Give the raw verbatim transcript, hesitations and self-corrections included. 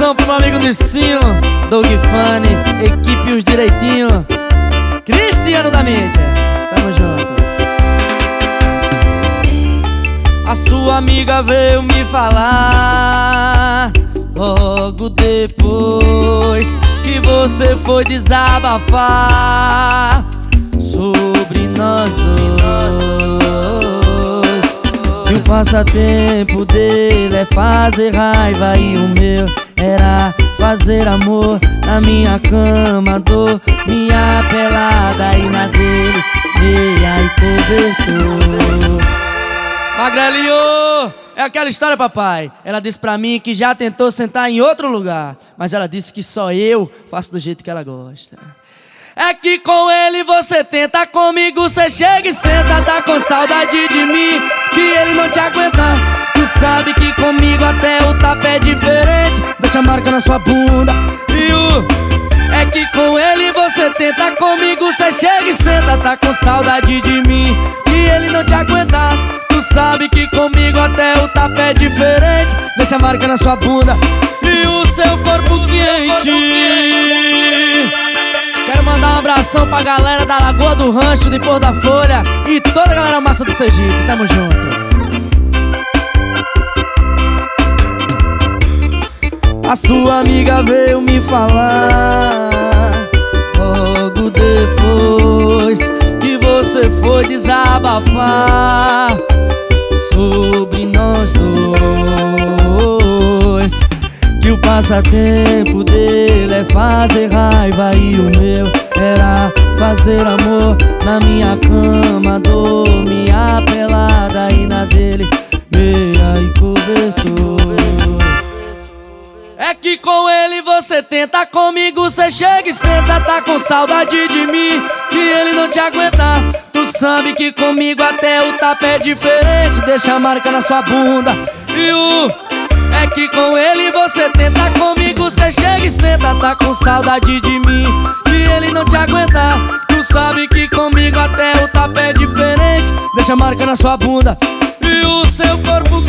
abração pro meu amigo Nicinho, Doug Funny, equipe Os Direitinho, Cristiano da mídia. Tamo junto. A sua amiga veio me falar logo depois que você foi desabafar sobre nós dois. E o passatempo dele é fazer raiva e o meu era fazer amor na minha cama, dor, minha pelada e na dele, meia e cobertor. Magrelinho, é aquela história, papai. Ela disse pra mim que já tentou sentar em outro lugar, mas ela disse que só eu faço do jeito que ela gosta. É que com ele você tenta, comigo você chega e senta. Tá com saudade de mim, que ele não te aguenta. Tu sabe que comigo até o tapa é diferente, deixa a marca na sua bunda. E o... É que com ele você tenta, comigo você chega e senta. Tá com saudade de mim, que ele não te aguenta. Tu sabe que comigo até o tapa é diferente, deixa a marca na sua bunda e o seu corpo quente. Quero mandar um abração pra galera da Lagoa do Rancho, de Pôr da Folha e toda a galera massa do Sergipe. Tamo junto. A sua amiga veio me falar logo depois que você foi desabafar sobre nós dois, que o passatempo dele é fazer raiva e o meu era fazer amor na minha cama, dor, minha pelada e na dele, meia e cobertor. É que com ele você tenta, comigo você chega e senta. Tá com saudade de mim, que ele não te aguenta. Tu sabe que comigo até o tapa é diferente, deixa a marca na sua bunda. E o... É que com ele você tenta, comigo você chega e senta. Tá com saudade de mim, que ele não te aguenta. Tu sabe que comigo até o tapa é diferente, deixa a marca na sua bunda e o seu corpo